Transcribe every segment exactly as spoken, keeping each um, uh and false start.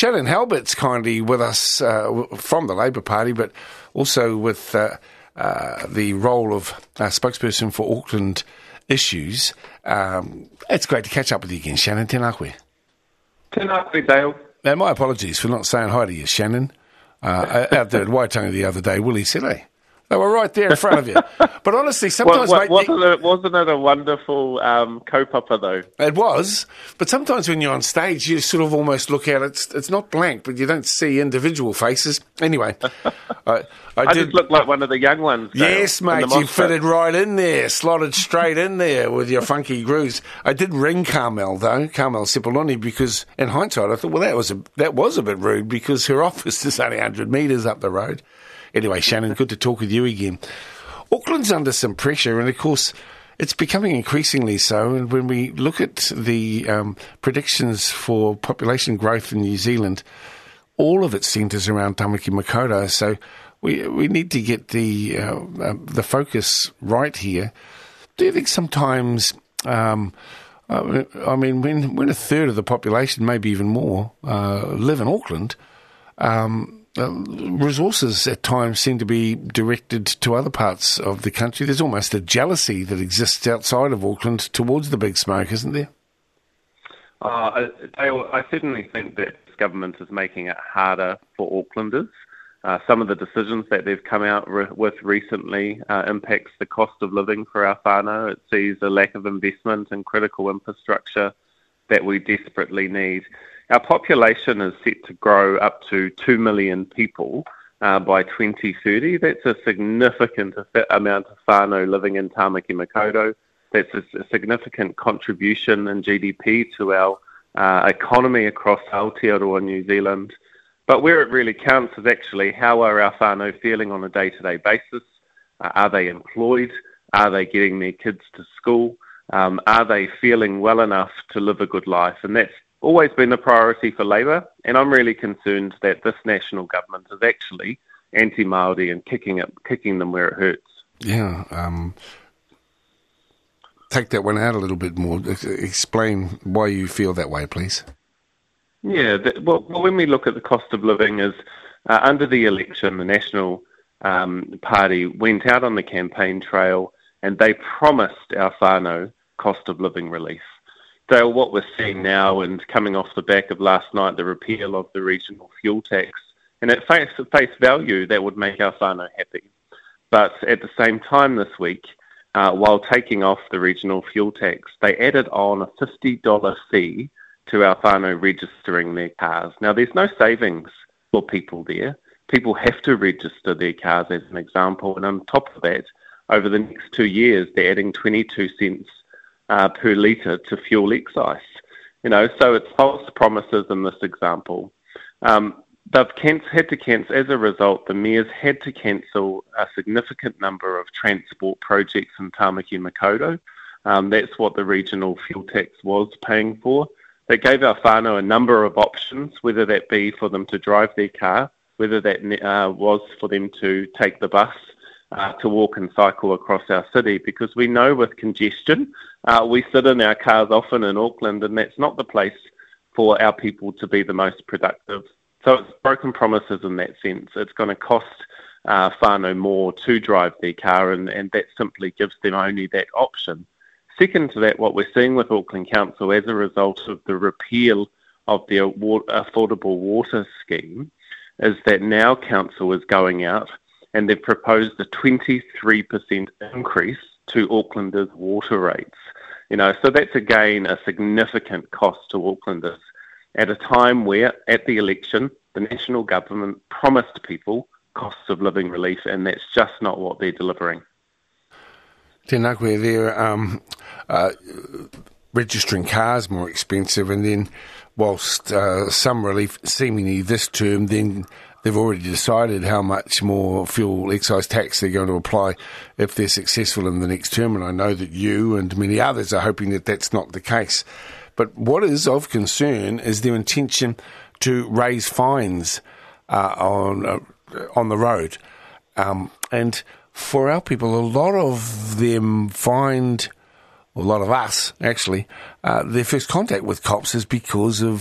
Shannon Halbert's kindly with us uh, from the Labour Party, but also with uh, uh, the role of uh, spokesperson for Auckland issues. Um, it's great to catch up with you again, Shannon. Tēnā koe. Tēnā koe, Dale. And my apologies for not saying hi to you, Shannon. Uh, out there at Waitangi the other day, Willie said, hey, they were right there in front of you. But honestly, sometimes... What, what, mate, wasn't, it, wasn't it a wonderful um, kaupapa, though? It was, but sometimes when you're on stage, you sort of almost look out. It's it's not blank, but you don't see individual faces. Anyway, I, I, I did just looked like one of the young ones. Dale, yes, mate, you fitted right in there, slotted straight in there with your funky grooves. I did ring Carmel, though, Carmel Cipollone, because in hindsight, I thought, well, that was a, that was a bit rude because her office is only one hundred metres up the road. Anyway, Shannon, good to talk with you again. Auckland's under some pressure, and of course, it's becoming increasingly so. And when we look at the um, predictions for population growth in New Zealand, all of it centres around Tamaki Makaurau. So we we need to get the uh, uh, the focus right here. Do you think sometimes, um, uh, I mean, when when a third of the population, maybe even more, uh, live in Auckland, um, Uh, resources at times seem to be directed to other parts of the country? There's almost a jealousy that exists outside of Auckland towards the big smoke, isn't there? Uh, I, I certainly think that this government is making it harder for Aucklanders. Uh, some of the decisions that they've come out re- with recently uh, impacts the cost of living for our whānau. It sees a lack of investment in critical infrastructure that we desperately need. Our population is set to grow up to two million people uh, by twenty thirty. That's a significant amount of whānau living in Tamaki Makaurau. That's a, a significant contribution in G D P to our uh, economy across Aotearoa, New Zealand. But where it really counts is actually how are our whānau feeling on a day-to-day basis? Uh, are they employed? Are they getting their kids to school? Um, are they feeling well enough to live a good life? And that's always been a priority for Labour, and I'm really concerned that this national government is actually anti-Māori and kicking it, kicking them where it hurts. Yeah, um, take that one out a little bit more. Explain why you feel that way, please. Yeah, that, well, when we look at the cost of living, is uh, under the election, the National um, Party went out on the campaign trail and they promised our whānau cost of living relief. So what we're seeing now, and coming off the back of last night, the repeal of the regional fuel tax, and at face, face value, that would make our whānau happy. But at the same time this week, uh, while taking off the regional fuel tax, they added on a fifty dollars fee to our whānau registering their cars. Now, there's no savings for people there. People have to register their cars, as an example, and on top of that, over the next two years, they're adding twenty-two cents Uh, per litre to fuel excise. You know, so it's false promises in this example. Um, they've can- had to cancel, as a result, the mayors had to cancel a significant number of transport projects in Tamaki Makaurau. Um, that's what the regional fuel tax was paying for. They gave our whānau a number of options, whether that be for them to drive their car, whether that uh, was for them to take the bus, Uh, to walk and cycle across our city, because we know with congestion, uh, we sit in our cars often in Auckland, and that's not the place for our people to be the most productive. So it's broken promises in that sense. It's going to cost uh, whānau more to drive their car, and, and that simply gives them only that option. Second to that, what we're seeing with Auckland Council as a result of the repeal of the Affordable Water Scheme is that now Council is going out and they've proposed a twenty-three percent increase to Aucklanders' water rates. You know, so that's again a significant cost to Aucklanders at a time where, at the election, the national government promised people costs of living relief, and that's just not what they're delivering. Tēnā koe, they're um, uh, registering cars more expensive, and then whilst uh, some relief seemingly this term, then they've already decided how much more fuel excise tax they're going to apply if they're successful in the next term, and I know that you and many others are hoping that that's not the case. But what is of concern is their intention to raise fines uh, on uh, on the road. Um, and for our people, a lot of them find, a lot of us actually, uh, their first contact with cops is because of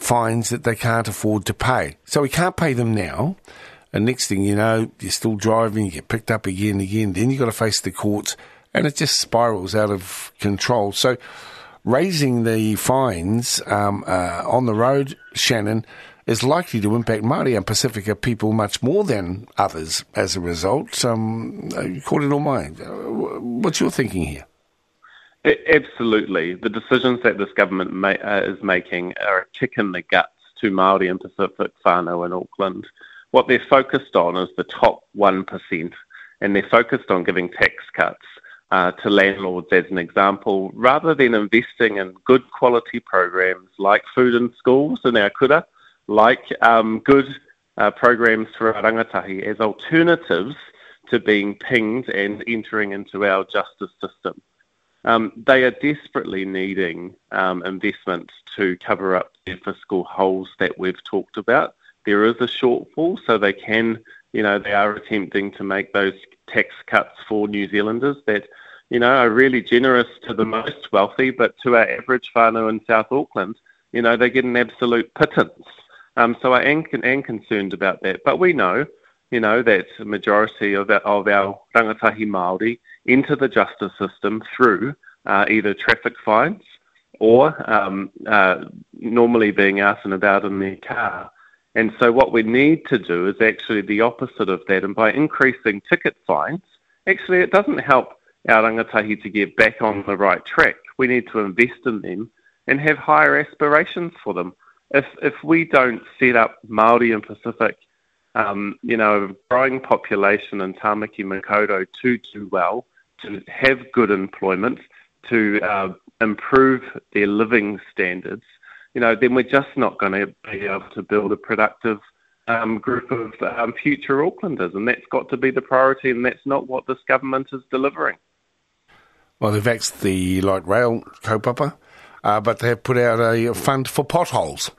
fines that they can't afford to pay. So we can't pay them now. And next thing you know, you're still driving, you get picked up again and again. Then you've got to face the courts, and it just spirals out of control. So raising the fines um, uh, on the road, Shannon, is likely to impact Māori and Pacifica people much more than others as a result. Um, call it all mine. What's your thinking here? Absolutely. The decisions that this government ma- uh, is making are a kick in the guts to Māori and Pacific whānau in Auckland. What they're focused on is the top one percent, and they're focused on giving tax cuts uh, to landlords as an example, rather than investing in good quality programs like food in schools in our kura, like um, good uh, programs for our rangatahi as alternatives to being pinged and entering into our justice system. Um, they are desperately needing um, investment to cover up the fiscal holes that we've talked about. There is a shortfall, so they can, you know, they are attempting to make those tax cuts for New Zealanders that, you know, are really generous to the most wealthy, but to our average whānau in South Auckland, you know, they get an absolute pittance. Um, so I am, am concerned about that. But we know, you know, that a majority of our, of our rangatahi Māori enter the justice system through uh, either traffic fines or um, uh, normally being out and about in their car. And so what we need to do is actually the opposite of that. And by increasing ticket fines, actually it doesn't help our rangatahi to get back on the right track. We need to invest in them and have higher aspirations for them. If if we don't set up Māori and Pacific, um, you know, a growing population in Tāmaki Makaurau to do well, to have good employment, to uh, improve their living standards, you know, then we're just not going to be able to build a productive um, group of um, future Aucklanders, and that's got to be the priority, and that's not what this government is delivering. Well, they've axed the light rail kaupapa, uh, but they have put out a fund for potholes.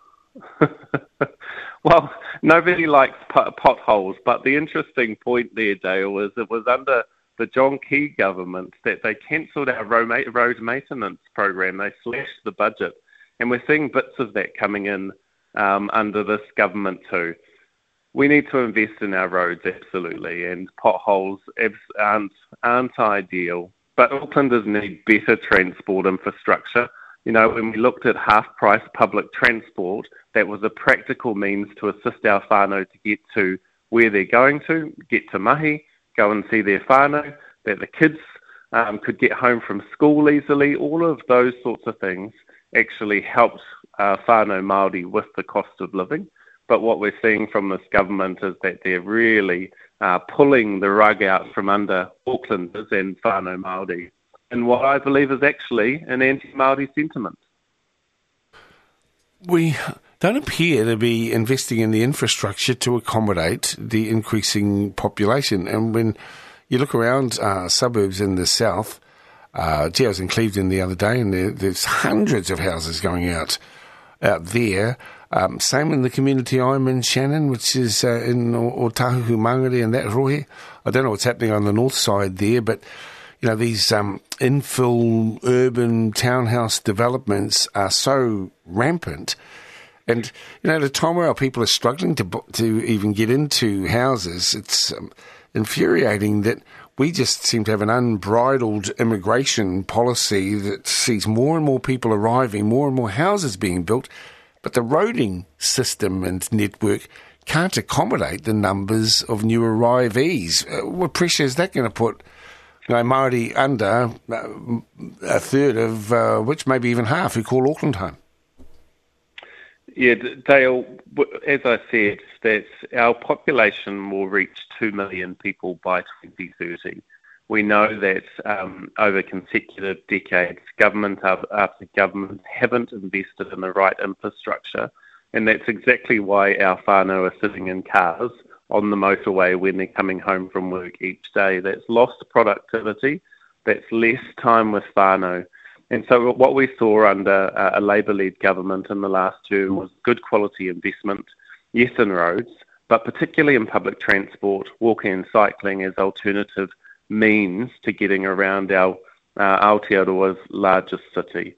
Well, nobody likes pot- potholes, but the interesting point there, Dale, is it was under the John Key government that they cancelled our road maintenance program. They slashed the budget. And we're seeing bits of that coming in um, under this government too. We need to invest in our roads, absolutely, and potholes aren't, aren't ideal. But Aucklanders need better transport infrastructure. You know, when we looked at half-price public transport, that was a practical means to assist our whānau to get to where they're going to, get to mahi, go and see their whānau, that the kids um, could get home from school easily. All of those sorts of things actually helped uh, whānau Māori with the cost of living. But what we're seeing from this government is that they're really uh, pulling the rug out from under Aucklanders and whānau Māori in what I believe is actually an anti-Māori sentiment. We don't appear to be investing in the infrastructure to accommodate the increasing population. And when you look around uh, suburbs in the south, Uh, gee, I was in Clevedon the other day, and there, there's hundreds of houses going out out there. Um, same in the community I'm in, Shannon, which is uh, in Otahuhu Mangere and that rohe. I don't know what's happening on the north side there, but you know these um, infill urban townhouse developments are so rampant. And you know, at a time where our people are struggling to to even get into houses, it's um, infuriating that we just seem to have an unbridled immigration policy that sees more and more people arriving, more and more houses being built, but the roading system and network can't accommodate the numbers of new arrivees. Uh, what pressure is that going to put you know, Māori under uh, a third of uh, which, maybe even half, who call Auckland home? Yeah, Dale, as I said, that our population will reach two million people by twenty thirty. We know that um, over consecutive decades, government after government haven't invested in the right infrastructure, and that's exactly why our whānau are sitting in cars on the motorway when they're coming home from work each day. That's lost productivity, that's less time with whānau. And so what we saw under a Labour-led government in the last term was good quality investment, yes, in roads, but particularly in public transport, walking and cycling as alternative means to getting around our uh, Aotearoa's largest city.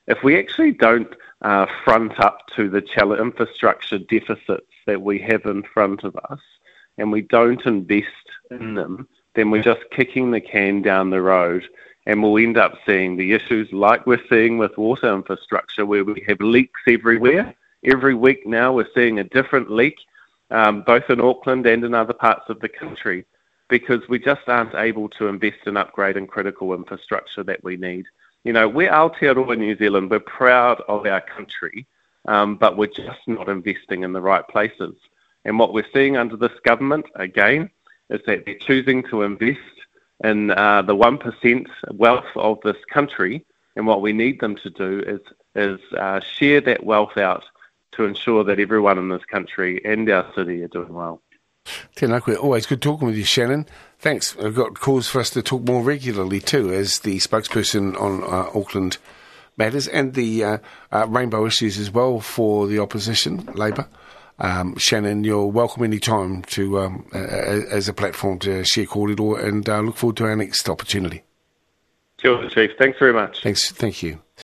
if we actually don't uh, front up to the challenge, infrastructure deficits that we have in front of us, and we don't invest in them, then we're just kicking the can down the road, and we'll end up seeing the issues like we're seeing with water infrastructure, where we have leaks everywhere. Every week now we're seeing a different leak, um, both in Auckland and in other parts of the country, because we just aren't able to invest in upgrading critical infrastructure that we need. You know, we're Aotearoa New Zealand, we're proud of our country, um, but we're just not investing in the right places. And what we're seeing under this government, again, is that they're choosing to invest in uh, the one percent wealth of this country, and what we need them to do is, is uh, share that wealth out to ensure that everyone in this country and our city are doing well. Tēnā koe. Always good talking with you, Shannon. Thanks. I've got cause for us to talk more regularly too, as the spokesperson on uh, Auckland matters and the uh, uh, rainbow issues as well for the opposition, Labour. Um, Shannon, you're welcome any time to um, uh, as a platform to share kōrero, and uh, look forward to our next opportunity. Kia ora, Chief. Thanks very much. Thanks. Thank you.